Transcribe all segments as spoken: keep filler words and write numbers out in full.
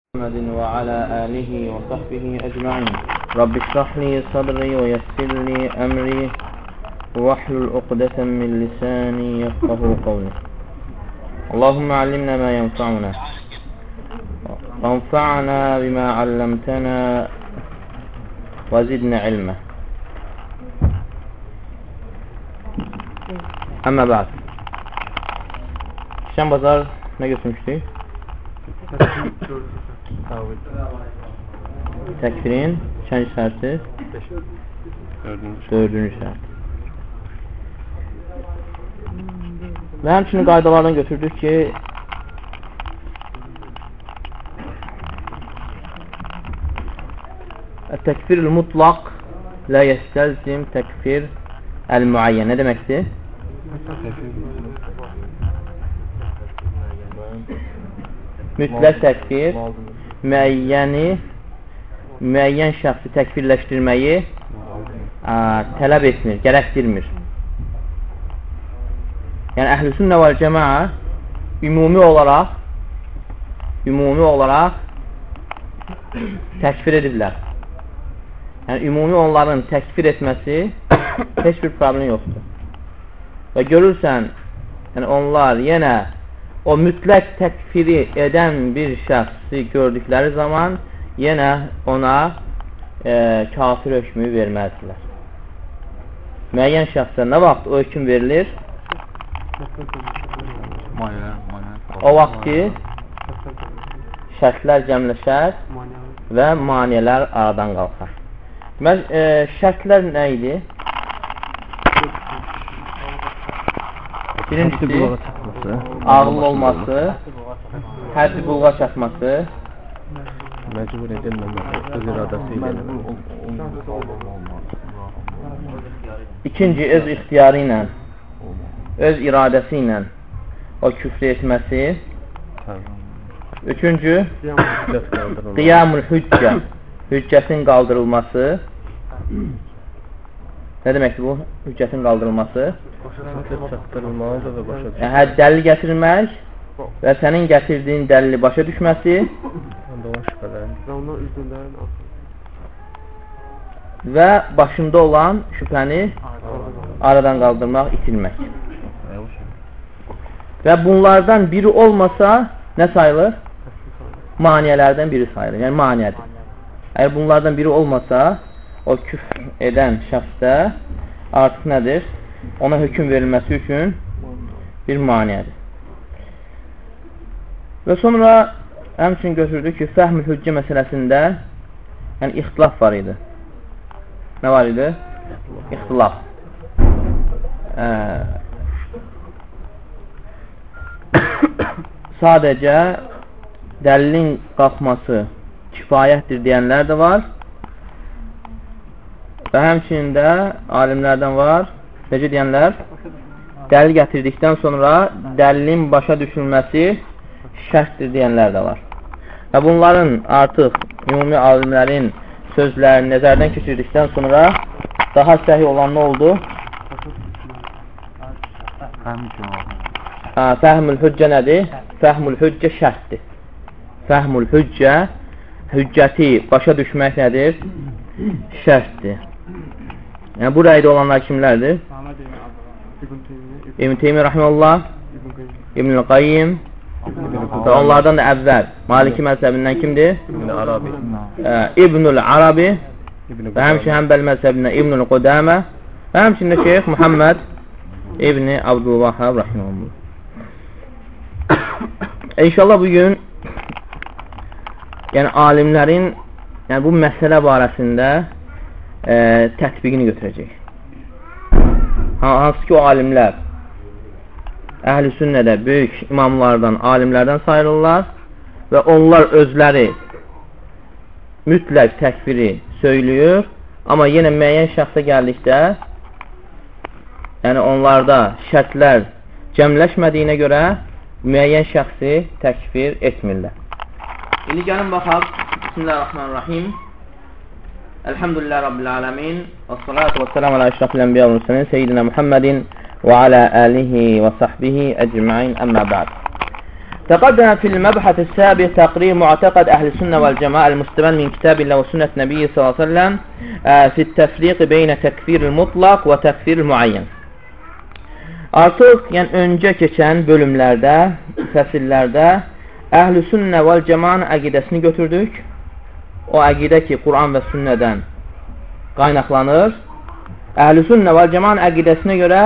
محمد وعلى آله وصحبه أجمعين رب اشرح لي صدري ويسر لي أمري واحلل عقدة من لساني يفقهوا قولي اللهم علمنا ما ينفعنا وانفعنا بما علمتنا وزدنا علما أما بعد Şən bazar nə götürmüşdük? Təkfirin kaçıncı şərti? Dördüncü şərt. Və həmçinin qaydalardan götürdük ki, təkfir-ül mutlaq la yestəlzim təkfir əl-müəyyən. Nə deməkdir? Mütləq təkfir müəyyəni, müəyyən şəxsi təkfirləşdirməyi ə, tələb etmir, gərəkdirmir. Yəni əhl-i sünnə vəl cəmaə ümumi olaraq ümumi olaraq təkfir ediblər. Yəni ümumi onların təkfir etməsi heç bir problem yoxdur. Və görürsən, yəni onlar yenə o mütləq təkfiri edən bir şəxsi gördükləri zaman yenə ona e, kafir hökmü verməzdilər. Müəyyən şəxsə nə vaxt o hökm verilir? O vaxt ki şərtlər cəmləşər və maniyələr aradan qalxar. Deməli, e, şərtlər nə idi? Birincisi, ağıllı olması, həddi bulğa çatması, məcbur edilməməsi, öz iradəsi ilə. İkinci, öz ixtiyarı ilə, öz iradəsi ilə o küfr etməsi. Üçüncü, qiyamul hüccə, hüccətin qaldırılması. Nə deməkdir bu? Hüccətin qaldırılması. Hə, dəlil gətirmək və sənin gətirdiyin dəlili başa düşməsi və başında olan şübhəni aradan qaldırmaq, itilmək. Və bunlardan biri olmasa nə sayılır? Maniyələrdən biri sayılır. Yəni maniyədir. Əgər bunlardan biri olmasa o küfr edən şəxsdə artıq nədir? Ona hökm verilməsi üçün bir maniyədir. Və sonra həmçinin götürdük ki, fəhm-ül hüccə məsələsində yəni ixtilaf var idi. Nə var idi? İxtilaf. Ee, sadəcə dəlilin qalxması kifayətdir deyənlər də var. Və həmçinin də alimlərdən var. Necə deyənlər? Dəlil gətirdikdən sonra dəlilin başa düşülməsi şərtdir deyənlər də var. Və bunların artıq ümumi alimlərin sözlərini nəzərdən keçirdikdən sonra daha səhi olan nə oldu? Fəhmül hüccə nədir? Fəhmül hüccə şərtdir. Fəhmül hüccə, hüccəti başa düşmək nədir? Şərtdir. Yəni bu rəydə olanlar kimlərdir? İbn Teymiyyə rahimehullah, İbnül Qayyim və onlardan da əvvəl Maliki məzhəbindən kimdir? İbnül Arabi və həmçinin Həmbəl məzhəbindən İbnül Qudamə və həmçinin də Şeyx Muhammed İbni Abdülvahhab rahimehullah. İnşallah bugün yəni alimlərin yəni bu məsələ barəsində e, tətbiqini götürəcək. Hansı ki o alimlər əhl-i sünnədə böyük imamlardan, alimlərdən sayılırlar və onlar özləri mütləq təkfiri söylüyor, amma yenə müəyyən şəxsə gəldikdə yəni onlarda şərtlər cəmləşmədiyinə görə müəyyən şəxsi təkfir etmirlər. İndi gəlin baxaq. Bismillahirrahmanirrahim. Elhamdülillah Rabbil alemin. Və salatu və selamu alə əşrafil ənbiya və mürselin Seyyidina Muhammedin və alə alihi və sahbihi ecmaîn. Əmmə ba'd. تقدم في المبحث السابق تقرير معتقد أهل السنة والجماعة المستمد من كتاب الله وسنة النبي صلى الله عليه وسلم في التفريق بين تكفير المطلق ve tekfir muayyen. Artıq yəni öncə keçən bölümlərdə, fəsillərdə Əhl-i Sünnə vəl Cəmaənin əqidəsini götürdük. O əqidə ki, Quran və Sünnədən qaynaqlanır. Əhl-i Sünnə vəl Cəmaənin əqidəsinə görə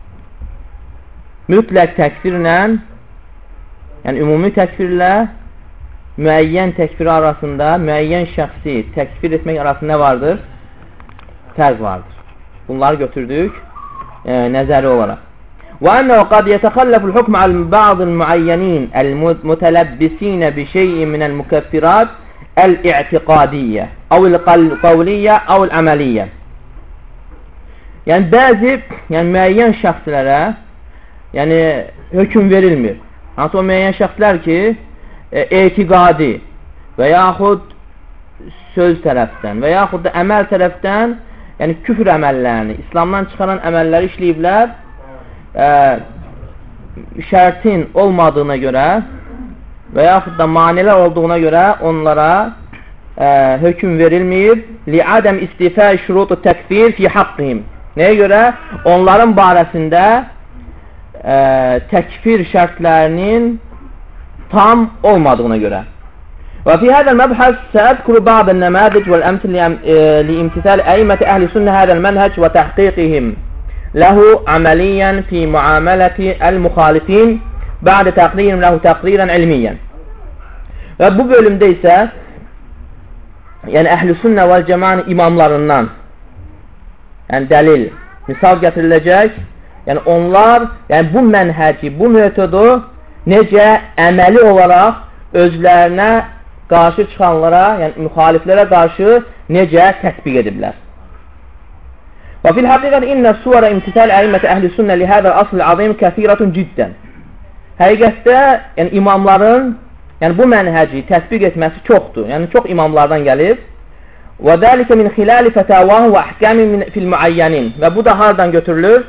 mütləq təkfirlə, yəni ümumi təkfirlə müəyyən təkfir arasında, müəyyən şəxsi təkfir etmək arasında nə vardır? Fərq vardır. Bunları götürdük e, nəzəri olaraq. وأنه قد يتخلف الحكم على بعض المعينين المتلبسين بشيء من المكفرات الاعtiqadiyyə أو القولية أو العملية. Yəni bəzi, yəni müəyyən şəxslərə yəni hökm verilmir. Hansı o müəyyən şəxslər ki, e, etiqadi və yaxud söz tərəfdən və yaxud da əməl tərəfdən, yəni küfr əməllərini, İslamdan çıxaran əməlləri işləyiblər, e, şərtin olmadığına görə və yaxud da manilər olduğuna görə onlara e, hökm verilmir. Li'adəm istifə şurutu təkfir fi haqqihim. Nəyə görə? Onların barəsində e, təkfir şərtlərinin tam olmadığına görə. Və fi hədəl məbhəs səədkuru ba'dən nəmədic vəl-əmsil liimtisal əimmət əhl-i sünnə hədəl mənhəc və təhqiqihim ləhu əməliyyən fi muamələti əl-müxalifin bə'də təqrirəm ləhu təqrirən ilmiyyən. Və bu bölümdə isə yəni əhl-i sünnə vəl-cəmanın imamlarından yəni dəlil, misal gətiriləcək. Yəni onlar yəni bu mənhəci, bu metodu necə əməli olaraq özlərinə qarşı çıxanlara, yəni müxaliflərə qarşı necə tətbiq ediblər. Və fil həqiqət innə suvara imtisal əimmət əhl-i sünnə li hədəl asl-i azim kəthirətun ciddən. Həqiqətdə yəni imamların yəni bu mənhəci tətbiq etməsi çoxdur. Yəni çox imamlardan gəlib. Və dəlikə min xilali fətəvahu və əhkəmin fil müəyyənin. Və bu da hardan götürülür?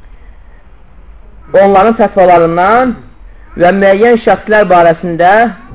Onların fətvalarından və müəyyən şəxslər barəsində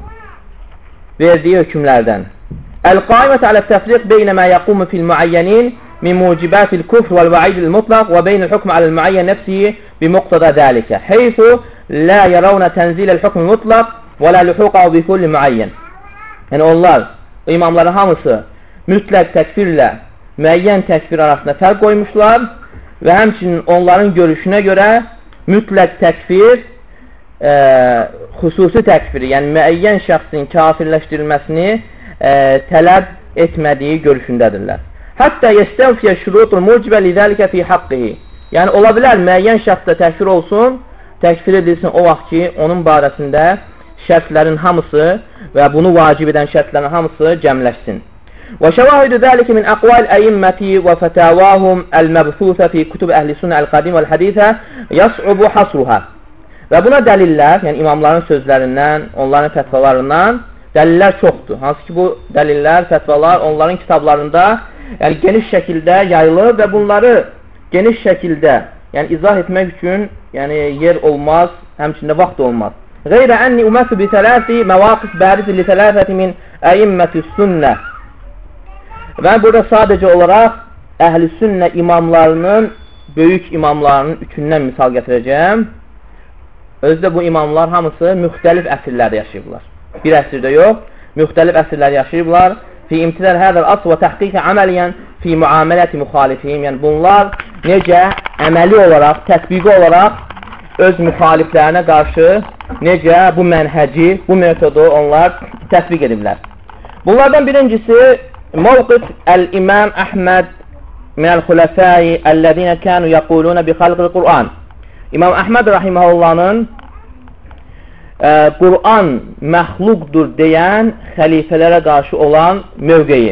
verdiyi hökmlərdən. Əl-qaimət alə təfriq beynə mə yəqumu fil müəyyənin min mucibətil küfr vəl-vəidil mutlaq və beynəl hükm aləl müəyyən nəfsihi bimuqtada dəlikə. Heysu lə yərəvnə tənziləl hükm mutlaq və lə lühuqəu bi kulli müəyyən. Yəni onlar, o imamların hamısı mütləq təkfirlə müəyyən təkfir arasında fərq qoymuşlar və həmçinin onların görüşünə görə mütləq təkfir e, xüsusi təkfiri, yəni müəyyən şəxsin kafirləşdirilməsini e, tələb etmədiyi görüşündədirlər. Hətta yestəvfiyə şurutul mucibə lidəlikə fi haqqihi. Yəni ola bilər müəyyən şəxsdə təkfir olsun, təkfir edilsin o vaxt ki, onun barəsində şərtlərin hamısı və bunu vacib edən şərtlərin hamısı cəmləşsin. Və şəvahidü dəlikə min əqval əyimməti və fətəvahum əl-məbsusə fi kutub əhl-i sünnə əl-qadim vəl-hədithə yas'ubu hasruhə. Və buna dəlillər, yəni imamların sözlərindən, onların fətvalarından dəlillər çoxdur. Hansı ki bu dəlillər, fətvalar onların kitablarında yəni geniş şəkildə yayılır və bunları geniş şəkildə yəni izah etmək üçün yəni yer olmaz, həmçində vaxt olmaz. Qeyrə ənni üməsü bi tələfi məvaqif bərizi li tələfəti min əyimməti sünnə. Və burada sadəcə olaraq əhl-i sünnə imamlarının, böyük imamlarının üçündən misal gətirəcəm. Özdə bu imamlar hamısı müxtəlif əsrlərdə yaşayıblar. Bir əsrdə yox, müxtəlif əsrlər yaşayıblar. Fi imtidəl hədəl asl və təhqiqə əməliyyən fi müamiləti müxalifiyim. Yəni bunlar necə əməli olaraq, tətbiqi olaraq öz müxaliflərinə qarşı necə bu mənhəci, bu metodu onlar tətbiq ediblər. Bunlardan birincisi mövqif əl-İmam Əhməd minəl-xulafəyi əl-ləzinə kənu yəqulunə bi xalqil Qur'an. İmam Əhməd rahiməhullahın e, Qur'an məxluqdur deyən xəlifələrə qarşı olan mövqeyi.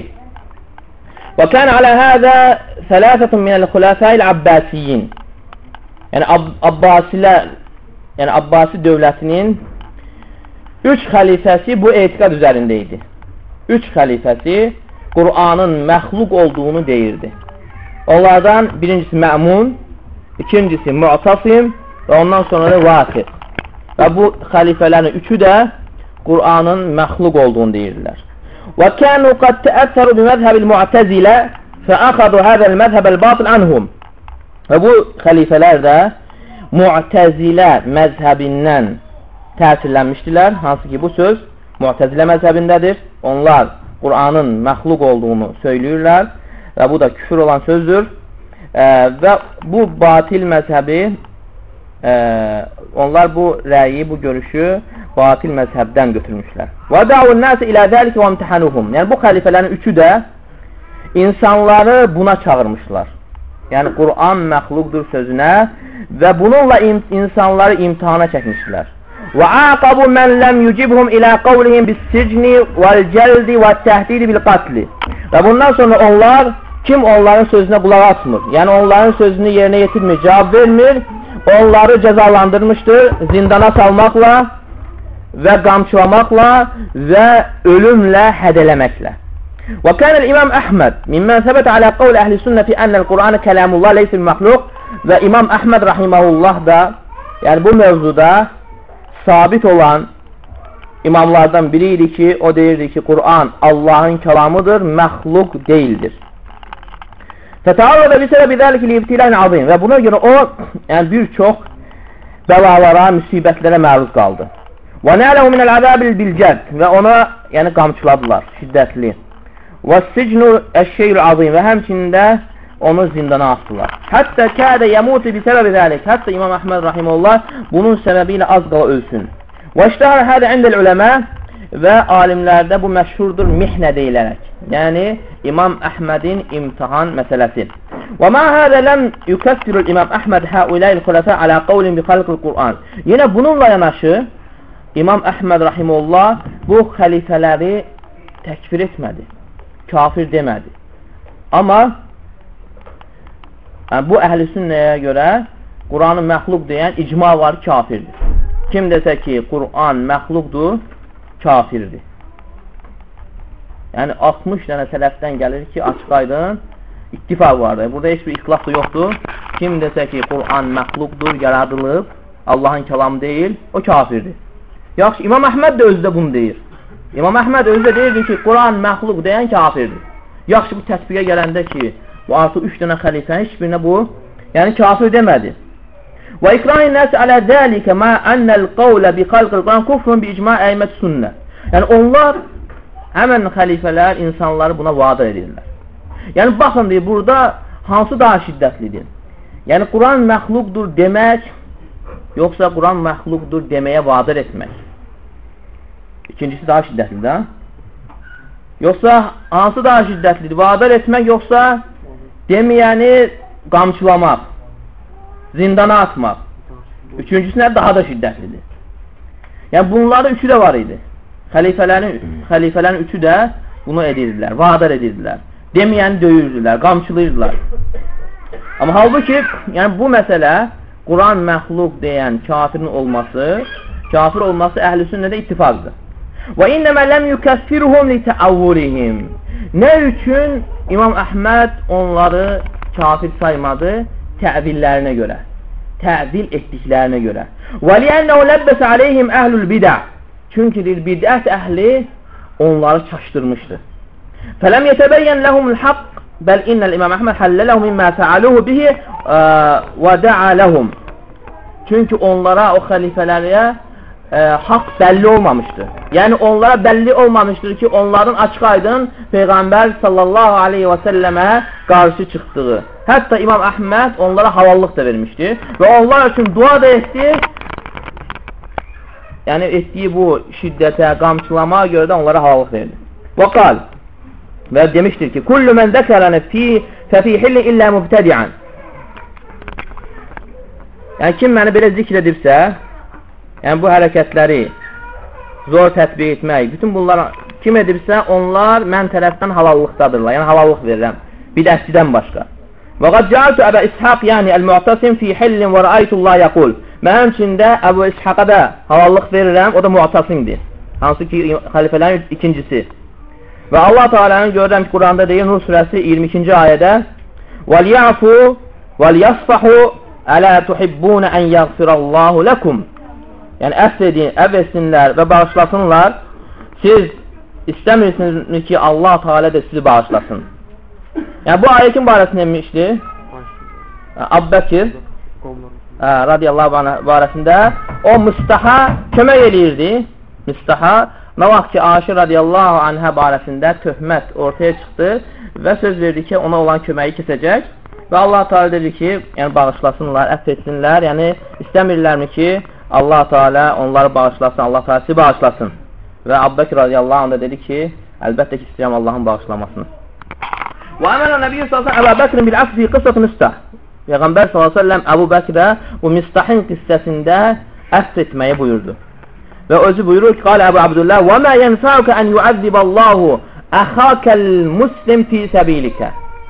Və kən alə hədə sələfətun minəl-xulafəyi l-Abbasiyin. Yəni Ab Abbasilər, yəni Abbasi dövlətinin üç xəlifəsi bu etiqad üzərində idi. Üç xəlifəsi Qur'anın məxluq olduğunu deyirdi. Onlardan birincisi Məmun, ikincisi Mu'tasim və ondan sonra da Vasiq. Və bu xəlifələrin üçü də Qur'anın məxluq olduğunu deyirlər. Və kənu qad təəssəru bi məzhəbil mu'təzilə fəəxədu həzəl məzhəbəl batil anhum. Və bu xəlifələr də Mu'təzilə məzhəbindən təsirlənmişdilər. Hansı ki bu söz Mu'təzilə məzhəbindədir. Onlar Qur'anın məxluq olduğunu söyləyirlər və bu da küfür olan sözdür. E, və bu batil məzhəbi e, onlar bu rəyi, bu görüşü batil məzhəbdən götürmüşlər. Və da'un nas ilə zəlik və imtihanuhum. Yəni bu xəlifələrin üçü də insanları buna çağırmışlar. Yəni Qur'an məxluqdur sözünə və bununla im insanları imtihana çəkmişlər. Və aqabu men lem yucibhum ila qawlihim bis-sicni vel-celdi ve't-tehdidi bil-qatl. Və bundan sonra onlar kim onların sözünə qulaq asmır, yəni onların sözünü yerinə yetirmir, cavab vermir, onları cəzalandırmışdır zindana salmaqla və qamçılamaqla və ölümlə hədələməklə. Və kənəl İmam Əhməd mimmən səbətə alə qavl əhl-i sünnə fi ənəl Qur'anı kələmullah leysil məxluq və İmam Əhməd rahiməhullah da yəni bu mövzuda sabit olan imamlardan biri idi ki, o deyirdi ki, Qur'an Allahın kəlamıdır, məxluq deyildir. Fətəavvədə bisəbəbi dəlikil ibtiləyin azim və buna görə o yəni bir çox bəlalara, müsibətlərə məruz qaldı. Və nəələhu minəl əzəbil bilcəd və ona yəni qamçıladılar, şiddətli. Və sicnu əşşeyyül azim və həmçində onu zindana asdılar. Hətta kədə yəmuti bisəbəbi dəlik. Hətta İmam Əhməd rahiməhullah bunun səbəbi ilə az qala ölsün. Və iştəhər hədə indəl uləmə və alimlərdə bu məşhurdur mihnə deyilərək. Yəni İmam Əhmədin imtihan məsələsi. Və mə hədə ləm yukəssirul İmam Əhməd həuləйл xüləfə alə qavlin bi xalqil Qur'an. Yenə bununla yanaşı İmam Əhməd rahiməhullah bu xəlifələri təkfir etmədi, kafir demədi. Amma yəni, bu əhl-i sünnəyə görə Qur'anı məxluq deyən icma var, kafirdir. Kim desə ki, Qur'an məxluqdur, kafirdir. Yəni altmış dənə sələfdən gəlir ki, açıq aydın ittifaq vardır. Burada heç bir ixtilaf da yoxdur. Kim desə ki, Qur'an məxluqdur, yaradılıb, Allahın kəlamı deyil, o kafirdir. Yaxşı, İmam Əhməd də özü də bunu deyir. İmam Əhməd özü də deyirdi ki, Qur'an məxluq deyən kafirdir. Yaxşı, bu təsbiqə gələndə ki, bu artıq üç dənə xəlifənin heç birinə bu, yəni kafir demədi. Və ikrahin nəsi alə zəlikə mə ənəl qavlə bi xalqil Qur'an kufrun bi icma əymət sünnə. Yəni onlar, həmən xəlifələr insanları buna vadar edirlər. Yəni baxın deyir, burada hansı daha şiddətlidir? Yəni Qur'an məxluqdur demək, yoxsa Qur'an məxluqdur deməyə vadar etmək. İkincisi daha şiddətlidir, ha? Yoxsa hansı daha şiddətlidir? Vadar etmək, yoxsa deməyəni qamçılamaq, zindana atmaq. Üçüncüsünə daha da şiddətlidir. Yəni bunların üçü də var idi. Xəlifələrin, xəlifələrin üçü də bunu edirdilər, vadar edirdilər. Deməyəni döyürdülər, qamçılayırdılar. Amma halbuki yəni bu məsələ Qur'an məxluq deyən kafirin olması, kafir olması əhl-i sünnədə ittifaqdır. Və innəmə ləm yukəffirhum li təavvurihim. Nə üçün İmam Əhməd onları kafir saymadı? Təvillərinə görə, təvil etdiklərinə görə. Və liənnəhu ləbbəsə aleyhim əhlül bidə. Çünki bidət əhli onları çaşdırmışdı. Fələm yətəbəyyən ləhumul haqq bəl innəl İmam Əhməd həllələhu mimmə fəaluhu bihi və də'a ləhum. Çünki onlara, o xəlifələrə e, haqq bəlli olmamışdır. Yəni onlara bəlli olmamışdır ki, onların açıq aydın Peyğəmbər sallallahu aleyhi və səlləmə qarşı çıxdığı. Hətta İmam Əhməd onlara halallıq da vermişdi və onlar üçün dua da etdi. Yəni etdiyi bu şiddətə, qamçılamaya görə də onlara halallıq verdi. Və qal və demişdir ki, kullu mən zəkərəni fi fəfi hilli illə mübtədiən. Yəni kim məni belə zikr edirsə, yəni bu hərəkətləri zor tətbiq etmək, bütün bunlar kim edirsə, onlar mən tərəfdən halallıqdadırlar. Yəni halallıq verirəm, bidətçidən başqa. Və qad cəaltu Əbə İshaq, yəni əl-Mu'tasim fi hillin və rəaytullah yəqul. Mən həmçində Əbu İshaq'a da halallıq verirəm, o da Mu'tasimdir. Hansı ki, xəlifələrin ikincisi. Və Allah Teala'nın görürəm ki, Quranda deyir, Nur surəsi iyirmi ikinci ayədə وَلْيَعْفُوا وَلْيَصْفَحُوا أَلَا تُحِبُّونَ أَنْ يَغْفِرَ اللّٰهُ لَكُمْ. yəni əfv edin, əfv etsinlər və bağışlasınlar, siz istəmirsiniz ki, Allah Teala da sizi bağışlasın. Yəni bu ayə kim barəsində inmişdi? Əbu Bəkir radiyallahu anh barəsində o Mistaha kömək eləyirdi. Mistaha nə vaxt ki, Aşir radiyallahu anhə barəsində töhmət ortaya çıxdı və söz verdi ki, ona olan köməyi kesəcək və Allah Teala dedi ki, yəni bağışlasınlar, əfv etsinlər, yəni istəmirlərmi ki, Allah Teala onları bağışlasın, Allah Teala sizi bağışlasın. Və Əbu Bəkir radiyallahu anh da dedi ki, əlbəttə ki, istəyirəm Allahın bağışlamasını. Və əmənə Nəbiyyə sallallahu əleyhi və səlləm Əbu Bəkrin bil əfv fi qıssat Mistah. Peyğəmbər sallallahu əleyhi və səlləm Əbu Bəkrə bu Mistahın qissəsində əfv etməyi buyurdu. Və özü buyurur ki, qalə Əbu Abdullah: "Və mə yənfa'uka an yu'azziballahu axakal muslim fi sabilika."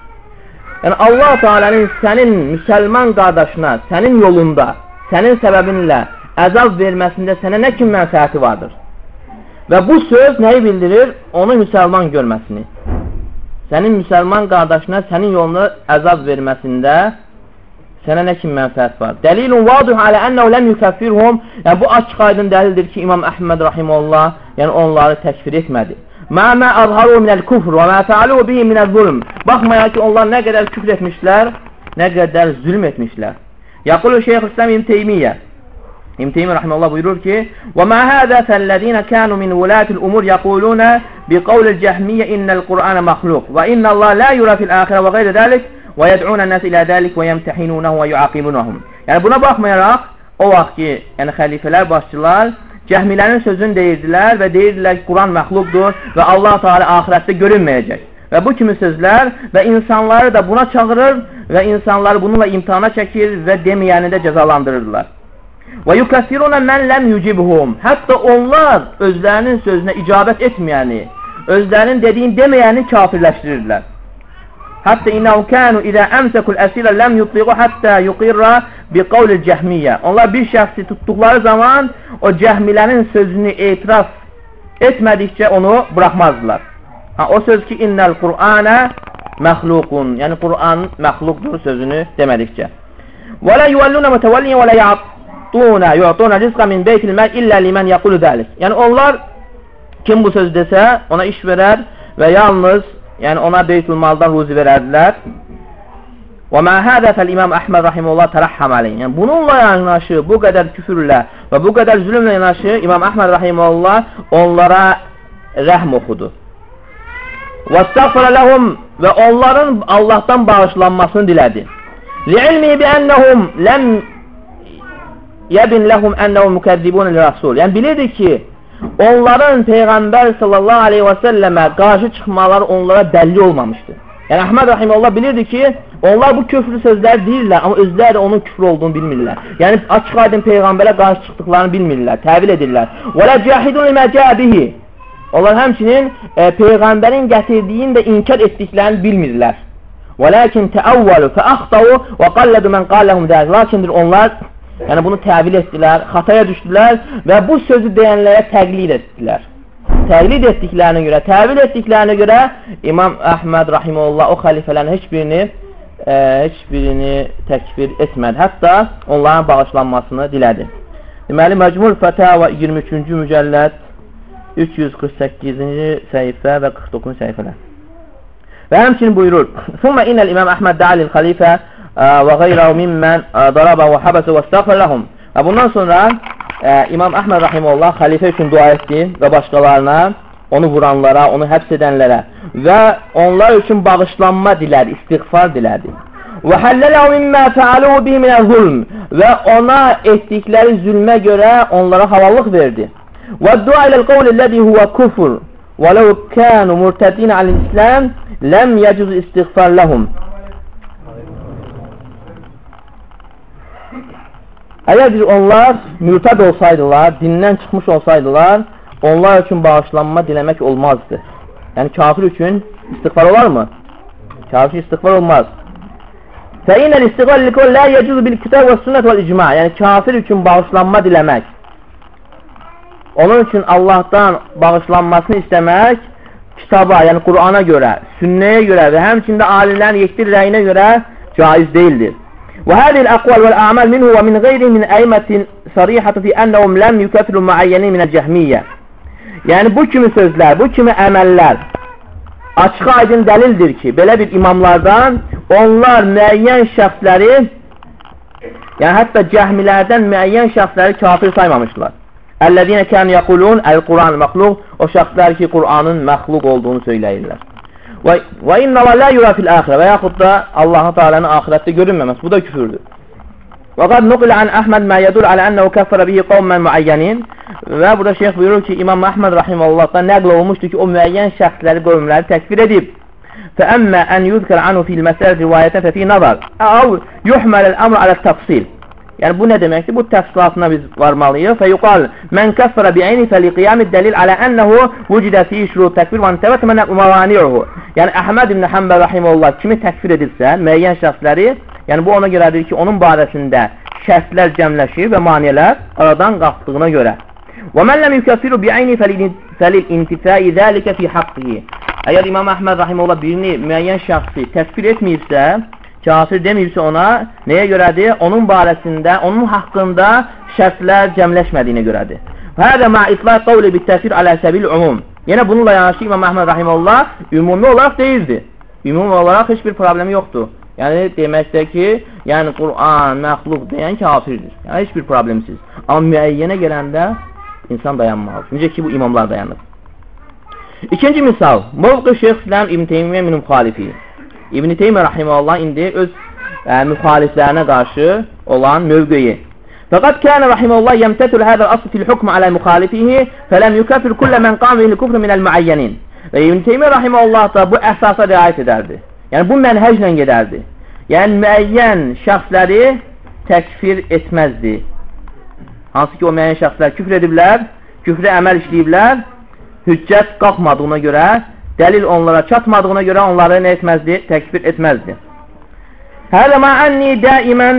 Yəni Allah Teala'nın sənin müsəlman qardaşına, sənin yolunda, sənin səbəbinlə əzab verməsində sənə nə kimi mənfəəti vardır? Və bu söz nəyi bildirir? Onu müsəlman görməsini. Sənin müsəlman qardaşına sənin yolunda əzab verməsində sənə nə kimi mənfəət var? Dəlilun vaduh alə ənəhu ləm yükəffirhum. Yəni bu açıq aydın dəlildir ki, İmam Əhməd rahimehullah yəni onları təkfir etmədi. Mə mə azharu minəl kufr və mə fəalu bihi minəl zulm. Baxmayaq ki, onlar nə qədər küfr etmişlər, nə qədər zülm etmişlər. Yaqulu Şeyxülislam İbn Teymiyyə İbn Teymiyyə rahimehullah buyurur ki: "Və mə hâzâ fəllezîne kânû min vulâtil umur yaqulûne bi qawlil cehmiyyə innel Kur'ane mahluq və innallah la yura fil âxirə və qeyre zâlik və yed'ûnen nâs ilə zâlik və yemtehinûnehum və yuaqibûnehum." Yəni buna baxmayaraq o vaxt ki, yəni xəlifələr, başçılar cəhmilərin sözünü deyirdilər və deyirdilər ki, Quran məxluqdur və Allah Teala axirətdə görünməyəcək. Və bu kimi sözlər və insanları da buna çağırır və insanları bununla imtihana çəkir və deməyəni də cəzalandırırlar. Və yukaffiruna men lem yucibhum. Hətta onlar özlərinin sözünə icabət etməyəni, özlərinin dediyin deməyəni kafirləşdirirlər. Hətta innahum kanu iza amsakul asira lem yutliqu hatta yuqirra bi qawlil cehmiyyə. Onlar bir şəxsi tutduqları zaman o cəhmilərin sözünü etiraf etmədikcə onu buraxmazdılar. Ha, o söz ki innel Kur'ane məxluqun, yəni Kur'an məxluqdur sözünü demədikcə. Və la yuvalluna mutawalliyan və la ya'tuna yu'tuna rizqan min beytil mal illa limen yaqulu zalik. Yəni onlar kim bu söz desə ona iş verər və yalnız yəni ona beytul maldan ruzi verərdilər. Və mə hədə fəl-İmam Əhməd rahimehullah tərəhhəm aleyh. Yəni bununla yanaşı, bu qədər küfürlə və bu qədər zülmlə yanaşı İmam Əhməd rahimehullah onlara rəhm oxudu. Və estəğfərə ləhum və onların Allahdan bağışlanmasını dilədi. Li'ilmihi bi ennəhum ləm yəbin ləhum ennəhum mükəzzibun li-rasul. Yəni bilirdi ki, onların Peyğəmbər sallallahu aleyhi və səlləmə qarşı çıxmaları onlara dəlli olmamışdır. Yəni Əhməd rahimehullah bilirdi ki, onlar bu küfrü sözlər deyirlər, amma özləri də onun küfr olduğunu bilmirlər. Yəni açıq aydın Peyğəmbərə qarşı çıxdıqlarını bilmirlər, təvil edirlər. Və la cahidun limə cəbihi. Onlar həmçinin e, Peyğəmbərin gətirdiyini də inkar etdiklərini bilmirlər. Və lakin təəvvəlu fəəxtəu və qallədu mən qalləhum dərik. Lakindir onlar yəni bunu təvil etdilər, xataya düşdülər və bu sözü deyənlərə təqlid etdilər. Təqlid etdiklərinə görə, təvil etdiklərinə görə İmam Əhməd rahimehullah o xəlifələrin heç birini e, heç birini təkfir etmədi. Hətta onların bağışlanmasını dilədi. Deməli Məcmul Fətəva iyirmi üçüncü mücəlləd üç yüz qırx səkkizinci səhifə və qırx doqquzuncu səhifələr. Və həmçinin buyurur: "Summa innal İmam Əhməd da'al xəlifə və qeyrahu mimmen daraba və habəsə və estəğfər ləhum." Və bundan sonra e, İmam Əhməd rahimehullah xəlifə üçün dua etdi və başqalarına, onu vuranlara, onu həbs edənlərə və onlar üçün bağışlanma dilədi, istiğfar dilədi. Və həllələhu mimmə fəaluhu bihi minəl zulm və ona etdikləri zülmə görə onlara havallıq verdi. Və dua iləl qavlilləzi huvə kufr və ləv kənu murtədin alil-İslam ləm yəcuz istiğfar ləhum. Əgər onlar mürtəd olsaydılar, dindən çıxmış olsaydılar, onlar üçün bağışlanma diləmək olmazdı. Yəni kafir üçün istiğfar olar mı? Kafir üçün istiğfar olmaz. Fəinəl istiğfar likul la yecuz bil kitab və sünnət vəl icma. Yəni kafir üçün bağışlanma diləmək, onun üçün Allahdan bağışlanmasını istəmək kitaba, yəni Qur'ana görə, sünnəyə görə və həmçində alimlərin yekdir rəyinə görə caiz deyildir. وهذه الأقوال والأعمال منه ومن غيره من أئمة صريحة في أنهم لم يكفروا معينين من الجهمية. Yani bu kimi sözler, bu kimi əməllər açıq aydın dəlildir ki, belə bir imamlardan onlar müəyyən şəxsləri, yəni hətta cəhmilərdən müəyyən şəxsləri kafir saymamışlar. Əllezine kanu yaqulun el-Quran məxluq, o şəxslər ki, Qur'anın məxluq olduğunu söyləyirlər. Və və inna la yura fil axirə, və yaxud da Allah Taala'nın axirətdə görünməməsi, bu da küfürdür. Və qad nuqila an Əhməd mə yədul alə ənəhu kəffərə bihi qavmən müəyyənin, və burada şeyx buyurur ki, İmam Əhməd rahimehullah'dan nəql olunmuşdur ki, o müəyyən şəxsləri, qövmləri təkfir edib. فأما أن يذكر عنه في المسائل رواية ففي نظر أو يحمل الأمر على التفصيل. Yani bu ne demektir? Bu tefsilatına biz varmalıyız. فيقال من كفر بعينه فلقيام الدليل على أنه وجد فيه شروط تكفير وانتفت موانعه. Yani Ahmed ibn Hanbel rahimehullah kimi təkfir edilsə, müəyyən şəxsləri, yəni bu ona görədir ki, onun barəsində şərtlər cəmləşir və maniyələr aradan qalxdığına görə. ومن لم يكفر بعينه فللانتفاء ذلك في حقه. Əgər İmam Əhməd rahimehullah birini müəyyən şəxsi təsvir etməyibsə, kafir deməyibsə ona, nəyə görədir? Onun barəsində, onun haqqında şərtlər cəmləşmədiyinə görədir. Hədə mə itlaq qavli bit-təsvir alə səbil umum. Yenə bununla yanaşı İmam Əhməd rahimehullah ümumi olaraq deyirdi. Ümumi olaraq heç bir problemi yoxdur. Yəni deməkdə ki, yəni Qur'an məxluq deyən kafirdir. Yəni heç bir problemsiz. Amma müəyyənə gələndə insan dayanmalıdır. Necə ki bu imamlar dayanır. İkinci misal, mövqi Şeyx İslam İbn Teymiyyə min müxalifi. İbn Teymiyyə rahimehullah indi öz ə, müxaliflərinə qarşı olan mövqeyi. Fəqat kânə rahimehullah yemtətul hədəl asl fil hukm alə müxalifihi fələm yukəfir kullə mən qam bihi kufr minəl müəyyənin. Və İbn Teymiyyə rahimehullah da bu əsasa riayət edərdi. Yəni bu mənhəclə gedərdi. Yəni müəyyən şəxsləri təkfir etməzdi. Hansı ki o müəyyən şəxslər küfr ediblər, küfrə əməl işləyiblər, hüccət qalxmadığına görə, dəlil onlara çatmadığına görə onları nə etməzdi? Təkfir etməzdi. Hələ ma'anni daimən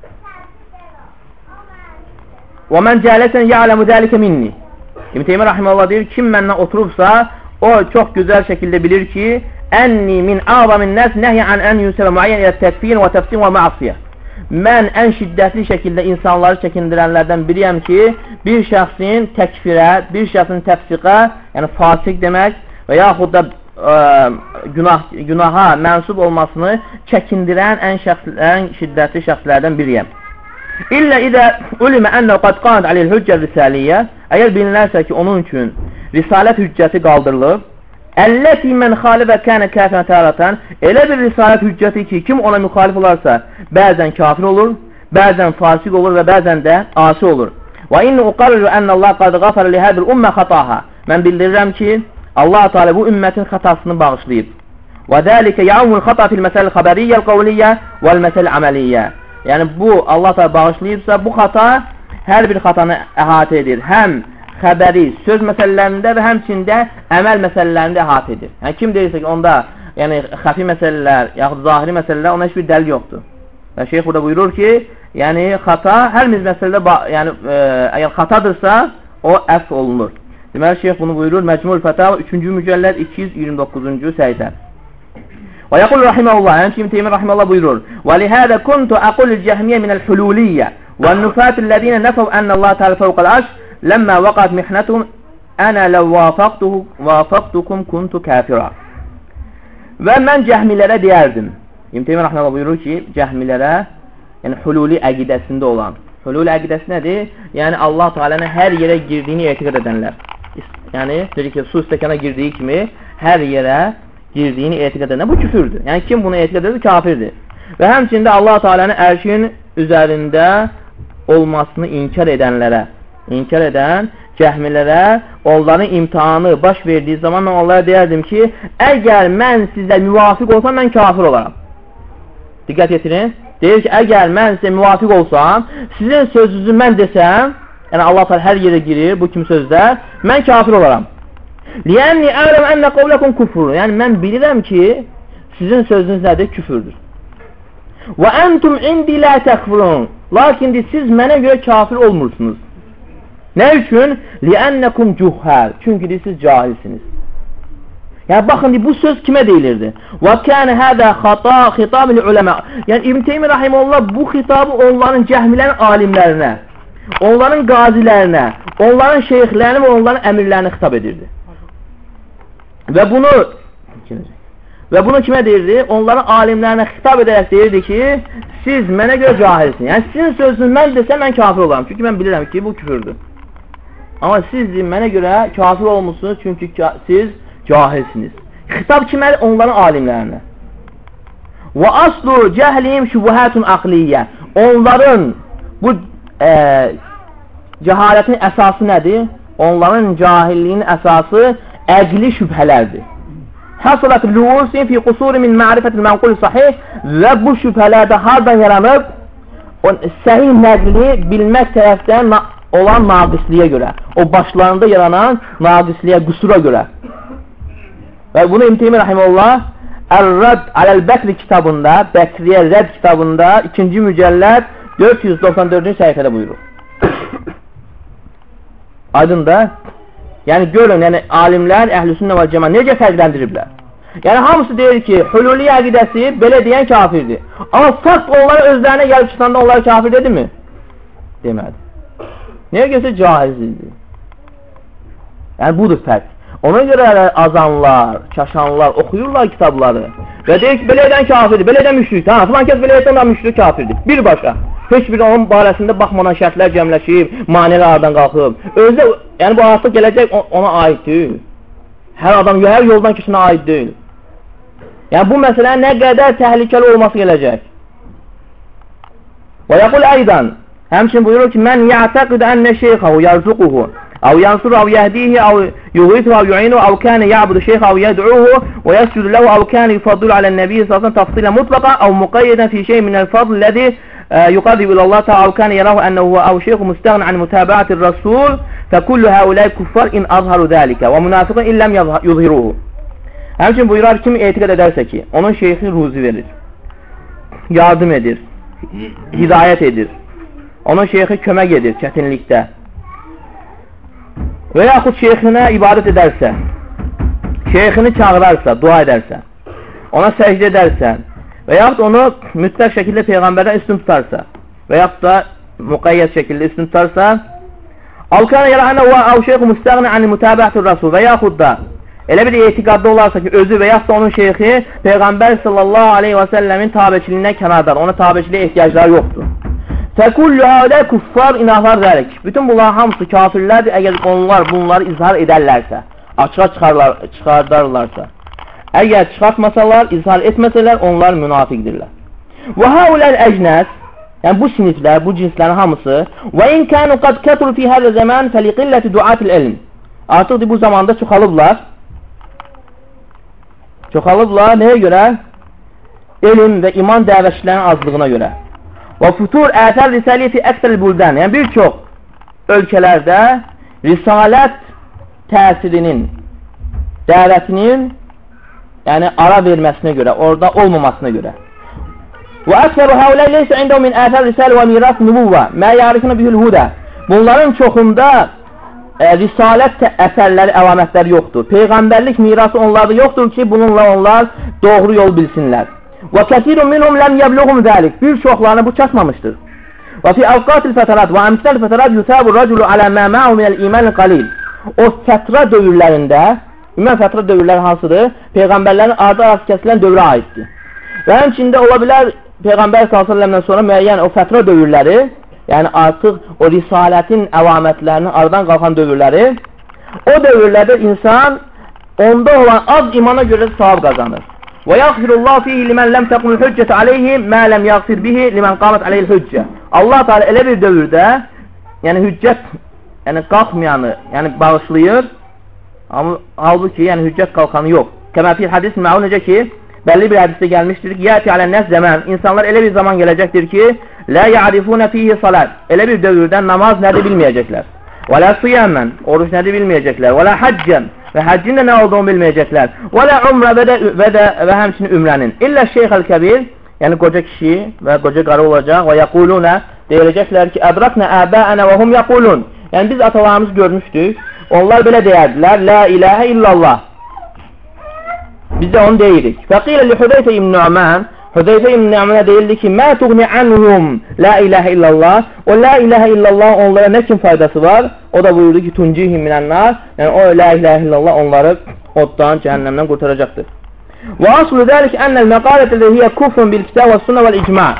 və mən cələsən ya'ləmu zəlikə minni. İbn Teymiyyə rahimehullah deyir, kim məndən oturubsa, o çox gözəl şəkildə bilir ki, ənni min a'zamin nəs nəhyə an ən yünsələ müəyyən ilə təkfir və təfsin və məasiyə. Mən ən şiddətli şəkildə insanları çəkindirənlərdən biriyəm ki, bir şəxsin təkfirə, bir şəxsin təfsiqə, yəni fasik demək və yaxud da ə, günah, günaha mənsub olmasını çəkindirən ən, şəxs, ən şiddətli şəxslərdən biriyəm. İllə idə ulimə ənəv qad qanad aleyh hüccə risaliyyə, əgər bilinlərsə ki, onun üçün risalət hüccəti qaldırılıb, əlləti mən xalifə kənə kəfən tərətən, elə bir risalət hüccəti ki, kim ona müxalif olarsa, bəzən kafir olur, bəzən fasik olur və bəzən də asi olur. Və inni uqarriru ənəllah qad qafər lihəbil ümmə xataha. Mən bildirirəm ki, Allah Teala bu ümmətin xatasını bağışlayıb. Və dəlikə yəumul xata fil məsəl xəbəriyyəl qavliyyə vəl məsəl əməliyyə. Yəni bu Allah Teala bağışlayıbsa, bu xata hər bir xatanı əhatə edir. Həm xəbəri söz məsələlərində və həmçində əməl məsələlərində əhatə edir. Yəni kim deyirsə ki, onda yəni xəfi məsələlər, yaxud zahiri məsələlər, ona heç bir dəlil yoxdur. Və şeyx burada buyurur ki, yəni xata hər bir məsələdə, yəni e, əgər xatadırsa, o əf olunur. Deməli şeyx bunu buyurur Məcmul Fətav üçüncü mücəlləd iki yüz iyirmi doqquzuncu səhifə. Və yəqul rahimehullah, həmçinin Teymiyyə rahimehullah buyurur: "Və lihədə kuntu aqul el-cəhmiyyə minəl-hululiyyə və-nufat-ellezîne nefev ennəllaha təala fawqal-arş lemma vaqat mihnetum ana law wafaqtukum kuntu kafira." Və mən cəhmilərə deyərdim. İbn Teymiyyə rahimehullah buyurur ki, cəhmilərə, yəni hululi əqidəsində olan. Hululi əqidəsi nədir? Yəni Allah Teala'nın hər yerə girdiyini etiqad edənlər. Yəni deyir ki, su stəkana girdiyi kimi hər yerə girdiyini etiqad edənlər. Bu küfürdür. Yəni kim bunu etiqad edir, kafirdir. Və həmçində Allah Teala'nın ərşin üzərində olmasını inkar edənlərə, inkar edən cəhmilərə, onların imtihanı baş verdiyi zaman mən onlara deyərdim ki, əgər mən sizə müvafiq olsam, mən kafir olaram. Diqqət yetirin. Deyir ki, əgər mən sizə müvafiq olsam, sizin sözünüzü mən desəm, yəni Allah Teala hər yerə girir bu kimi sözlər, mən kafir olaram. Liyənni ələm ənə qovləkum küfür. Yəni mən bilirəm ki, sizin sözünüz nədir? Küfürdür. Və əntum indi lə təkfurun. Lakin siz mənə görə kafir olmursunuz. Nə üçün? Li'ənnəkum cuhəl. Çünki siz cahilsiniz. Yəni baxın, bu söz kimə deyilirdi? Və kənə hədə xata xitab il-uləmə. Yəni İbn Teymiyyə rahimehullah bu xitabı onların cəhmilərin alimlərinə, onların qazilərinə, onların şeyxlərinə və onların əmirlərinə xitab edirdi. Və bunu və bunu kimə deyirdi? Onların alimlərinə xitab edərək deyirdi ki, siz mənə görə cahilsiniz. Yəni sizin sözünüz mən desəm mən kafir olaram. Çünki mən bilirəm ki, bu küfürdür. Amma siz mənə görə kafir olmuşsunuz çünki siz cahilsiniz. Xitab kimə? Onların alimlərinə. Və aslu cəhlihim şubuhatun aqliyyə. Onların bu e, cəhalətin əsası nədir? Onların cahilliyinin əsası əqli şübhələrdir. Hasalat luusin fi qusuri min ma'rifetil mənqul sahih və bu şübhələrdə hardan yaranıb? O səhih nəqli bilmək tərəfdən olan naqisliyə görə, o başlarında yaranan naqisliyə, qusura görə. Və bunu İbn Teymiyyə rahimehullah Ər-Rədd Aləl-Bəkri kitabında, Bəkriyə Rədd kitabında ikinci mücəlləd dörd yüz doxsan dördüncü səhifədə buyurur. Aydın da, yəni görün, yəni alimlər Əhl-i-Sünnə və Cəmaət necə fərqləndiriblər? Yəni hamısı deyir ki, hüluli əqidəsi belə deyən kafirdir. Amma fakt onlara özlərinə gəlib çıxanda onlara kafir dedi mi? Demədi. Niyə görsə cahilsizdir? Yəni budur fərq. Ona görə azanlar, çaşanlar oxuyurlar kitabları və deyir ki, belə edən kafirdir, belə edən müşrikdir. Ha, filan kəs belə edən müşrik kafirdir. Birbaşa. Heç bir onun barəsində baxmadan şərtlər cəmləşib, manilər aradan qalxıb. Özdə, yəni bu artıq gələcək ona aid deyil. Hər adam, hər yoldan keçinə aid deyil. Yəni bu məsələ nə qədər təhlükəli olması gələcək. Və yəqul əydən, həmçin buyurur ki, mən ya'təqid ənə şeyxəhu yarzuquhu أو ينصر أو يهديه أو يغيثه أو يعينه أو كان يعبد الشيخ أو يدعوه ويسجد له أو كان يفضل على النبي صلى الله عليه وسلم تفصيلا مطلقا أو مقيدا في شيء من الفضل الذي يقرب إلى الله تعالى أو كان يراه أنه أو شيخ مستغنى عن متابعة الرسول فكل هؤلاء كفار إن أظهروا ذلك ومنافق إن لم يظهروه. Həmçin buyurar kim etiqad edərsə ki, onun şeyxi ruzi verir, yardım edir, hidayət edir, onun şeyxi kömək edir çətinlikdə və yaxud şeyxinə ibadət edərsə, şeyxini çağırarsa, dua edərsə, ona səcdə edərsə və yaxud onu mütləq şəkildə Peyğəmbərdən üstün tutarsa və yaxud da müqəyyət şəkildə üstün tutarsa Alkanə yərə ənə və əv şeyxu müstəğni əni mütəbəətir rəsul və yaxud da elə bir etiqadda olarsa ki, özü və yaxud da onun şeyxi Peyğəmbər sallallahu aleyhi və səlləmin tabiçiliyindən kənardadır, ona tabiçiliyə ehtiyacları yoxdur. Fəkullu həulə kuffar inahlar zəlik. Bütün bunlar hamısı kafirlərdir, əgər onlar bunları izhar edərlərsə, açığa çıxardarlarsa. Əgər çıxartmasalar, izhar etməsələr, onlar münafiqdirlər. Və həuləl əcnəs, yəni bu siniflər, bu cinslərin hamısı və in kənu qad kətru fi hələ zəmən fəliqilləti duatil elm. Artıq bu zamanda çoxalıblar. Çoxalıblar nəyə görə? Elm və iman dəvəçilərinin azlığına görə. Və futur ətər risaliyyəti əksəl buldən. Yəni bir çox ölkələrdə risalət təsirinin, dəvətinin yəni ara verməsinə görə, orada olmamasına görə. Və əksəru həulə leysə indəv min ətər risal və miras nübuvvə mə yarifuna bihül hudə. Bunların çoxunda e, risalət əsərləri, əlamətləri yoxdur. Peyğəmbərlik mirası onlarda yoxdur ki, bununla onlar doğru yol bilsinlər. Və kəsirun minhum ləm yəbluğum zəlik. Bir çoxlarına bu çatmamışdır. Və fi avqatil fətərat və əmsəl fətərat yusəbu rəculu alə mə mə'u minəl imanil qalil. O fətrə dövrlərində, ümumən fətrə dövrləri hansıdır? Peyğəmbərlərin ardı arası kəsilən dövrə aiddir. Və həmçində ola bilər Peyğəmbər sallallahu əleyhi və səlləmdən sonra müəyyən o fətrə dövrləri, yəni artıq o risalətin əlamətlərinin aradan qalxan dövrləri, o dövrlərdə insan onda olan az imana görə savab qazanır. Və yəğfirullahu fihi limən ləm təqmül hüccət aleyhi mə ləm yəğfir bihi limən qamət aleyhil hüccə. Allah Teala elə bir dövrdə, yəni hüccət, yəni qalxmayanı, yəni bağışlayır, amma halbuki yəni hüccət qalxanı yox. Kəmə fil hədis mə'un necə ki, bəlli bir hədisdə gəlmişdir ki, yəti alən-nəs zəmən, insanlar elə bir zaman gələcəkdir ki, lə ya'rifunə fihi salat, elə bir dövrdə namaz nədir bilməyəcəklər. Və lə siyəmən, oruç nədir bilməyəcəklər. Və lə həccən, və həccin də nə olduğunu bilməyəcəklər. Və lə umrə və də və, də, və həmçinin ümrənin. İllə şeyxəl kəbir, yəni qoca kişi və qoca qarı olacaq və yəqulunə, deyiləcəklər ki, ədraknə əbəənə və hum yəqulun. Yəni biz atalarımız görmüşdük, onlar belə deyərdilər, la iləhə illallah. Biz də onu deyirik. Fəqilə li Hudeyfə ibn Nu'man, Hudeyfə ibn Nu'man'a deyildi ki, mə tuğni anhum la ilahə illallah. O la ilahə illallah onlara nə kim faydası var? O da buyurdu ki, tuncihim minənnar. Yəni o la ilahə illallah onları oddan, cəhənnəmdən qurtaracaqdır. Və aslu dəlik ənəl məqalətə də hiyə kufrun bil kitab və sünnə vəl icma.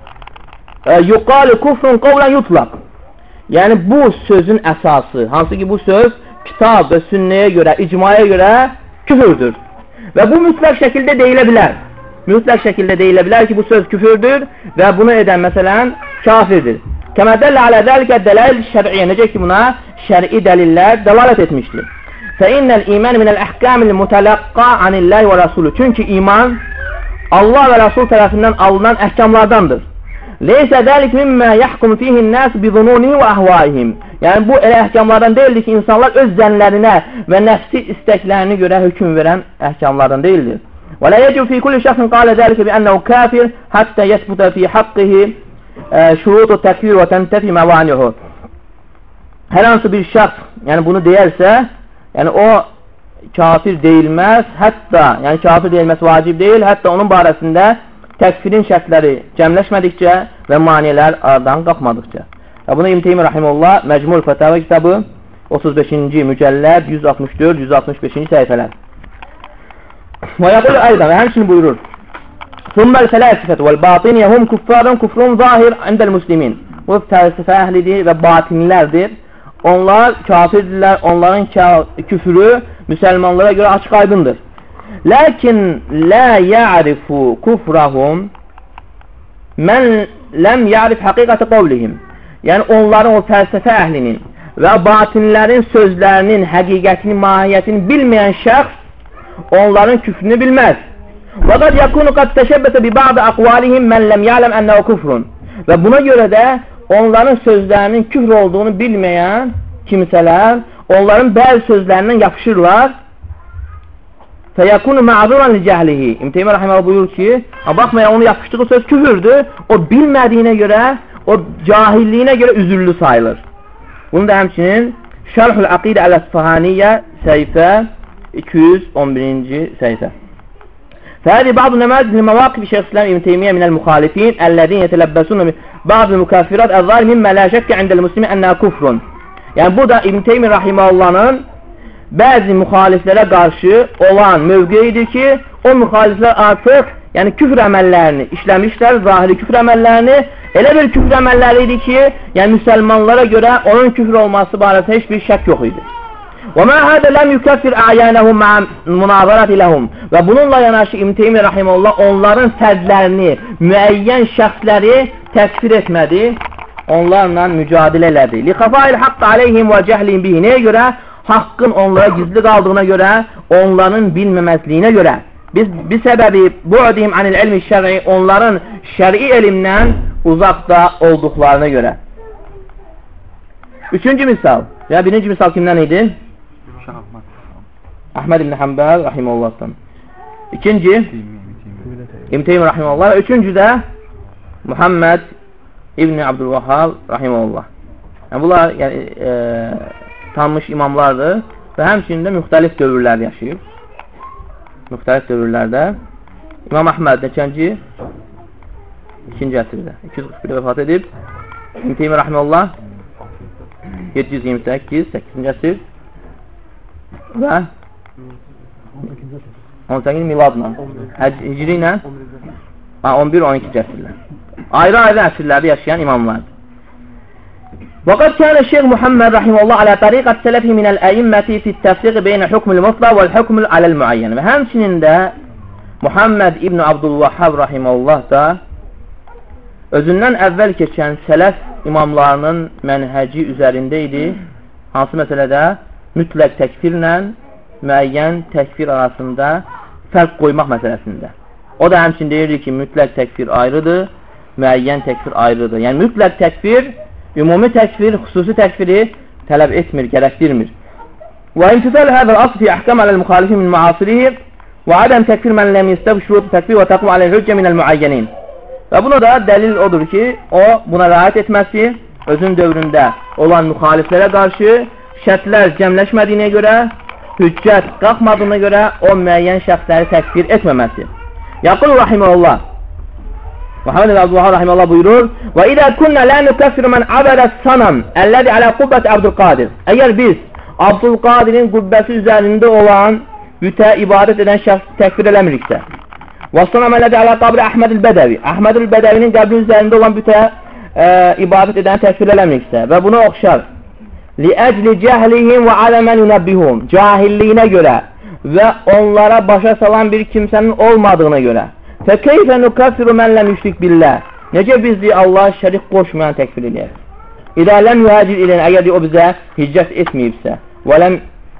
Yuqalı kufrun qavlən yutlaq. Yəni bu sözün əsası, hansı ki bu söz kitab və sünnəyə görə, icmaya görə küfürdür. Və bu mütləq şəkildə deyilə bilər. Mütləq şəkildə deyilə bilər ki, bu söz küfürdür və bunu edən məsələn kafirdir. Kəmə dəllə alə dəlikə dələl şər'iyyə, necə ki buna şər'i dəlillər dəlalət etmişdir. Fə innəl iman minəl əhkamil mutələqqa anilləhi və rasulü. Çünki iman Allah və Rasul tərəfindən alınan əhkamlardandır. Leysə dəlik mimmə yəhkum fihin nəs bizununihi və əhvaihim. Yəni bu elə əhkamlardan deyildir ki, insanlar öz zənlərinə və nəfsi istəklərini görə hökm verən əhkamlardan deyildir. Və lə yəcib fi kulli şəxsin qalə dəlikə bi ənəhu kafir həttə yəsbuta fi haqqihi şurutu təkfir və təntəfi məvanihu. Hər hansı bir şəxs yəni bunu deyərsə, yəni o kafir deyilməz, hətta, yəni kafir deyilməz vacib deyil, hətta onun barəsində təkfirin şərtləri cəmləşmədikcə və maniyələr aradan qalxmadıqca. Və bunu İbn Teymiyyə rahimehullah Məcmul Fətavə kitabı otuz beşinci mücəlləd yüz altmış dörd yüz altmış beşinci səhifələr. Və yəqul aydan, və həmçinin buyurur. Summəl fələsifət vəl-batiniyə hum kuffarun kufrun zahir əndəl muslimin. Bu fəlsəfə əhlidir və batinlərdir. Onlar kafirdirlər, onların küfürü müsəlmanlara görə açıq aydındır. Lakin la ya'rifu kufrahum mən ləm ya'rif haqiqətə qavlihim. Yəni onların o fəlsəfə əhlinin və batinlərin sözlərinin həqiqətini, mahiyyətini bilməyən şəxs onların küfrünü bilməz. Və qad yakunu qad təşəbbəsə bi ba'd aqvalihim mən ləm ya'lem ənəhu kufrun. Və buna görə də onların sözlərinin küfr olduğunu bilməyən kimsələr onların bəzi sözlərindən yapışırlar. Fəyəkunu ma'zuran li cəhlihi. İbn Teymiyyə rahimehullah buyurur ki, baxmayaq onu yapışdığı söz küfürdür. O bilmədiyinə görə, o cahilliyinə görə üzürlü sayılır. Bunu da həmçinin Şərhül Aqidə Əl-Əsfahaniyyə səhifə iki yüz on birinci səhifə. Fəhədi bazı nəməziz li məvaqib Şeyx İslam İbn Teymiyyə minəl müxalifin əlləzin yetələbbəsun bazı mükafirat əzzar mimmə lə şəkkə indəl muslimi ənə kufrun. Yəni bu da İbn Teymiyyə rahimehullahın bəzi müxaliflərə qarşı olan mövqeyidir ki, o müxaliflər artıq yəni küfr əməllərini işləmişlər, zahiri küfr əməllərini, elə bir küfr əməlləri idi ki, yəni müsəlmanlara görə onun küfr olması barəsində heç bir şək yox idi. Və mə hədə ləm yükəffir əyənəhum mə'ə münazarəti ləhum. Və bununla yanaşı İbn Teymiyyə rahimehullah onların fərdlərini, müəyyən şəxsləri təkfir etmədi, onlarla mücadilə elədi. Lixafail haqq aleyhim və cəhlin bihi. Nəyə görə? Haqqın onlara gizli qaldığına görə, onların bilməməzliyinə görə. Biz bir səbəbi bu'dihim anil ilmi şər'i, onların şər'i elmdən uzaqda olduqlarına görə. Üçüncü misal. Ya birinci misal kimdən idi? Ahmed ibn Hanbal rahimehullah'tan. İkinci İbn Teymiyyə rahimehullah. Üçüncü də Muhammed İbn Abdülvahhab rahimehullah. Yəni bunlar yəni e, tanınmış imamlardır və həmçinin də müxtəlif dövrlərdə yaşayıb. Müxtəlif dövrlərdə. İmam Əhməd neçənci? İkinci əsrdə. iki yüz qırx birdə vəfat edib. İbn Teymiyyə rahimehullah yeddi yüz iyirmi səkkiz, səkkizinci əsr və on səkkiz miladla, hicri ilə on bir on ikinci əsrlər. Ayrı-ayrı əsrlərdə yaşayan imamlardır. وقد كان الشيخ محمد رحمه الله على طريقة سلفه من الأئمة في التفريق بين حكم المطلق والحكم على المعين. Ve həmçinin də Muhammed İbn Abdülvahhab rahimehullah da özündən əvvəl keçən sələf imamlarının mənhəci üzərində idi. Hansı məsələdə? Mütləq təkfirlə müəyyən təkfir arasında fərq qoymaq məsələsində. O da həmçinin deyirdi ki, mütləq təkfir ayrıdır, müəyyən təkfir ayrıdır. Yəni mütləq təkfir ümumi təkfir, xüsusi təkfiri tələb etmir, gərəkdirmir. Və imtisal hədəl asl fi əhkam aləl müxalifin min müasirihi və adəm təkfir mən ləm yestəb şurutu təkfir və təqum aləl hüccə minəl müəyyənin. Və buna da dəlil odur ki, o buna rəayət etməsi özün dövründə olan müxaliflərə qarşı şərtlər cəmləşmədiyinə görə hüccət qalxmadığına görə o müəyyən şəxsləri təkfir etməməsi. Yaqul rahimehullah Muhammed ibn Abdülvahhab rahimehullah buyurur: "Və izə kunna la nukaffiru men abada sanam ellezî ala qubbəti Abdülqadir." Əgər biz Abdülqadirin qubbəsi üzərində olan bütə ibadət edən şəxsi təkfir eləmiriksə, və sanam ellezî ala qabri Əhməd el-Bədəvi, Əhməd el-Bədəvinin qəbri üzərində olan bütə e, ibadət edən təkfir eləmiriksə və buna oxşar li'əcli cəhlihim və aləmən yunabbihum, cahilliyinə görə və onlara başa salan bir kimsənin olmadığına görə. Fəkeyfə nukaffiru mən ləm yüşrik billah. Necə biz Allah şərik qoşmayan təkfir eləyək? İdə ləm yuhacir ilən, əgər o bizə hicrət etməyibsə və ləm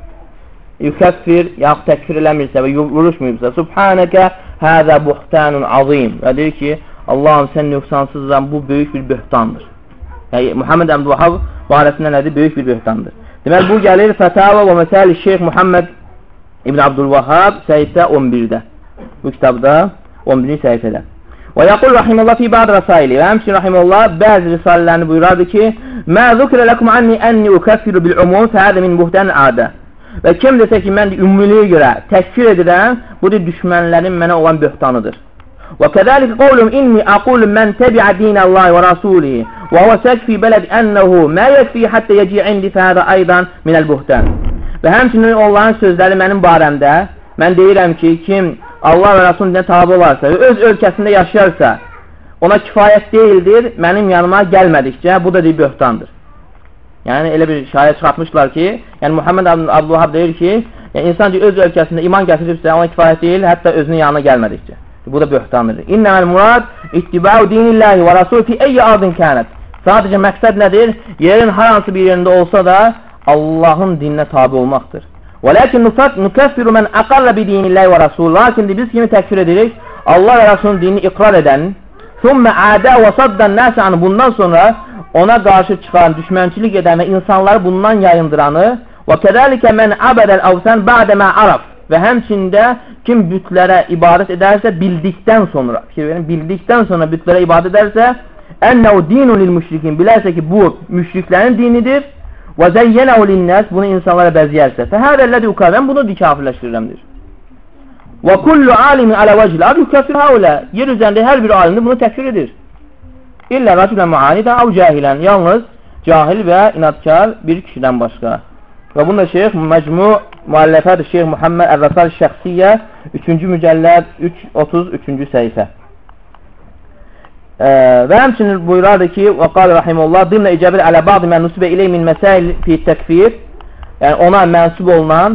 yukaffir, yaxud təkfir eləmirsə və vuruşmayıbsa, subhanəkə həzə buhtanun azim. Və deyir ki, Allahım sən nöqsansızdan, bu böyük bir böhtandır. Yəni, Muhammed Abdülvahhab barəsində nədir? Böyük bir böhtandır. Deməli, bu gəlir Fətava və Məsəl-i Şeyx Muhammed İbn Abdülvahhab səhifə on birdə. Bu kitabda on birinci səhifədə. Və yaqul rahimullah fi ba'd rasaili. Və həmçinin rahimullah bəzi risalələrini buyurardı ki, "Mə zukira lakum anni anni ukaffiru bil umum fa hada min buhtan ada." Və kim desə ki, mən ümumiyyəyə görə təkfir edirəm, bu da düşmənlərin mənə olan böhtanıdır. Və kəzalik qawlum inni aqulu men tabi'a dinallahi və rasulihi və huwa sakfi beled ennehu ma yakfi hatta yaci indi fa hada aydan min al buhtan. Və həmçinin onların sözləri mənim barəmdə, mən deyirəm ki, kim Allah və Rasulun dinə tabi olarsa və öz ölkəsində yaşayarsa, ona kifayət deyildir, mənim yanıma gəlmədikcə, bu da deyil böhtandır. Yəni, elə bir şayət çıxartmışlar ki, yəni Muhammed Abdülvahhab deyir ki, yəni, insan öz ölkəsində iman gətiribsə, ona kifayət deyil, hətta özünün yanına gəlmədikcə. Bu da böhtandır. İnnəməl murad ittiba'u dinillahi və rasul fi eyyi ardın kənət. Sadəcə məqsəd nədir? Yerin hər hansı bir yerində olsa da Allahın dininə tabi olmaqdır. Və lakin nukaffiru men aqarra bi dinillahi və rasul. Lakin biz kimi təkfir edirik? Allah və Rasulun dinini iqrar edən, thumma ada və saddan nas an, bundan sonra ona qarşı çıxan, düşmənçilik edən və insanları bundan yayındıranı, və kəzəlikə men abadəl avsan ba'də mə araf. Və həmçində kim bütlərə ibadət edərsə, bildikdən sonra, bildikdən sonra bütlərə ibadət edərsə, ennəu dinun lil müşrikin, bilərsə ki, bu müşriklərin dinidir, və zəyyənəu linnəs, bunu insanlara bəziyərsə, fəhədəllədi ukavən, bunu dikafirləşdirirəmdir. Və kullu alimin alə vəcil, abi yukafir haulə, yer üzərində hər bir alimdir, bunu təkfir edir. İllə rəculən müanidən, av cahilən, yalnız cahil və inadkar bir kişidən başqa. Və bunda şeyx məcmu müəlləfədir Şeyx Muhammed Ər-Rasal Şəxsiyyə üçüncü mücəlləd üç otuz üçüncü səhifə. Ee, və həmçinin buyurardı ki, və qal rahimullah dimlə icabət alə bazı mən nusibə ilə min məsail fi təkfir, yəni ona mənsub olunan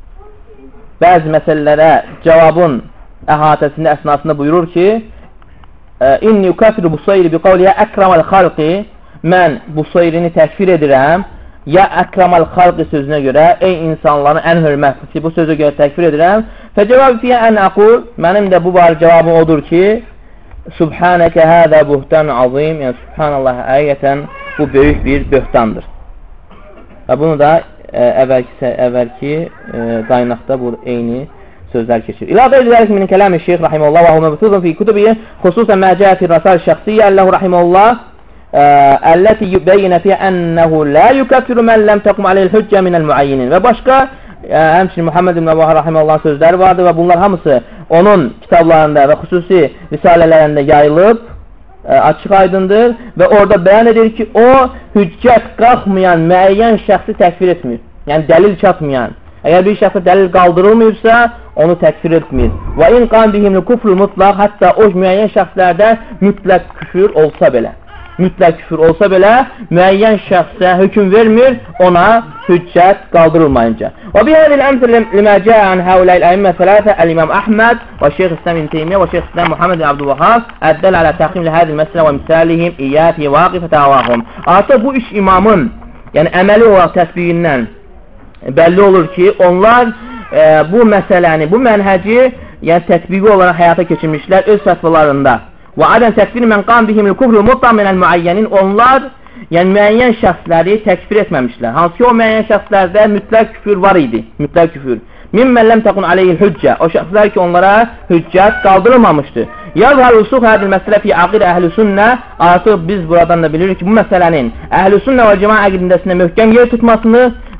bəzi məsələlərə cavabın əhatəsində əsnasında buyurur ki, inni yukafiru Busayri bi qavliyə əkraməl xalqi, mən Busayrini təkfir edirəm, ya əkraməl xalqi sözünə görə, ey insanların ən hörmətlisi, bu sözə görə təkfir edirəm, fə cavabı fiyyə ən aqul, mənim də bu barə cavabım odur ki, Subhanəkə hədə buhtan azim, yəni Subhanallah, həqiqətən bu böyük bir böhtandır. Və bunu da ə, əvvəlki, əvvəlki ə, qaynaqda bu eyni sözlər keçir. İladə edilərik min kələmi Şeyx Rahimullah və hü məbtudun fi kutubiyə xüsusən məcəti Rasal Şəxsiyyə əlləhu Rahimullah əlləti yübəyyinə fiyyə ənəhu lə yukaffiru mən ləm təqum aleyhil hüccə minəl müəyyinin. Və başqa həmçinin Muhammed ibn Abdülvahhab Rahimullah'ın sözləri vardır və bunlar hamısı onun kitablarında və xüsusi risalələrində yayılıb, ə, açıq aydındır və orada bəyan edir ki, o hüccət qalxmayan müəyyən şəxsi təkfir etmir. Yəni dəlil çatmayan. Əgər bir şəxsə dəlil qaldırılmayıbsa, onu təkfir etmir. Və in qan bihimli kufru mutlaq, hətta o müəyyən şəxslərdə mütləq küfür olsa belə. Mütləq küfür olsa belə, müəyyən şəxsə hökm vermir, ona hüccət qaldırılmayınca. Və bihədil əmsir limə cəən həuləl əimmə sələfə əl-İmam Əhməd və Şeyx İslam İbn Teymiyyə və Şeyx İslam Muhammed Abdülvahhab əddəl alə təximli hədil məsələ və misalihim iyyəti vaqifə təvahum. Artıq bu üç imamın, yəni əməli olaraq təsbiqindən bəlli olur ki, onlar e, bu məsələni, bu mənhəci yəni tətbiqi olaraq həyata keçirmişlər öz fətvalarında. Və adən təkfir mən qan bihimil kufru mutlaq minəl müəyyənin, onlar yəni müəyyən şəxsləri təkfir etməmişlər. Hansı ki o müəyyən şəxslərdə mütləq küfür var idi, mütləq küfür. Mimmən ləm təqun aleyhil hüccə, o şəxslər ki onlara hüccət qaldırılmamışdır. Yazhar usuq hədil məsələ fi aqid əhl-i sünnə, artıq biz buradan da bilirik ki bu məsələnin əhl-i sünnə və cəma əqidindəsində möhkəm yer tutmasını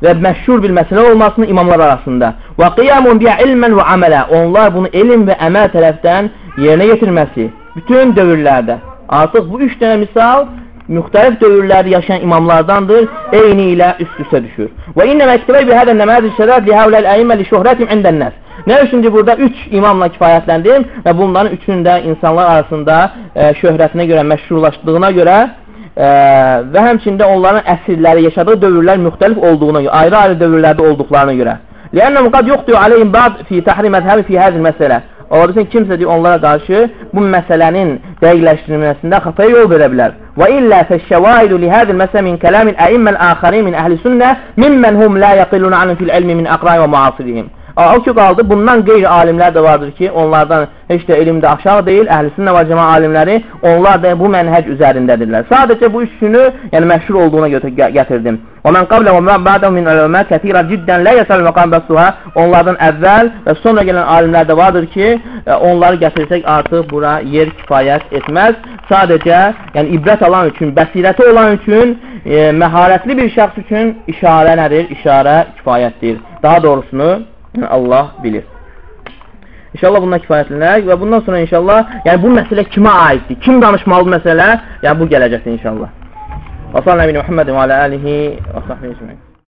və məşhur bir məsələ olmasını imamlar arasında. Və qiyamun biha ilmən və amələ. Onlar bunu elm və əməl tərəfdən yerinə yetirməsi. Bütün dövrlərdə. Artıq bu üç dənə misal müxtəlif dövrlərdə yaşayan imamlardandır, eyni ilə üst-üstə düşür. Və innə məktəbə bi hədə nəməzi şərət li həvləl əyimmə li şöhrətim əndən nəs. Nə üçündür burada üç imamla kifayətləndim və bunların üçünün də insanlar arasında e, şöhrətinə görə, məşhurlaşdığına görə e, və həmçində onların əsrləri, yaşadığı dövrlər müxtəlif olduğuna görə, ayrı-ayrı dövrlərdə olduqlarına görə. Lənnə qad yuxdiyu aleyhim ba'd fi tahrim məzhəbi fi həzil məsələ. Oradakı kimsə deyir, onlara qarşı bu məsələnin dəqiqləşdirilməsində xataya yol verə bilər. Və illə fəşşəvaidu li hədil məsələ min kələmin əimmən əxərin min əhli sünnə mimmən hum la yaqillun anun fil ilmi min əqrai və muasirihim. O ki qaldı, bundan qeyri alimlər də vardır ki, onlardan heç də elmdə aşağı deyil, əhl-i sünnə və cəma alimləri, onlar da bu mənhəc üzərindədirlər. Sadəcə bu üçünü, yəni məşhur olduğuna gətirdim. Və mən qablə və mən ba'dən min ələmə kətirə ciddən lə yəsəl məqam bəsuhə. Onlardan əvvəl və sonra gələn alimlər də vardır ki, onları gətirsək artıq bura yer kifayət etməz. Sadəcə, yəni ibrət alan üçün, bəsirəti olan üçün, e, məharətli bir şəxs üçün işarə nədir? İşarə kifayətdir. Daha doğrusunu Allah bilir. İnşallah bundan kifayətlənək və bundan sonra inşallah, yəni bu məsələ kimə aiddir? Kim danışmalı bu məsələ? Yəni bu gələcəkdir inşallah. Və sallallahu əleyhi və səlləm və alə alihi və səhbihi ecmaîn.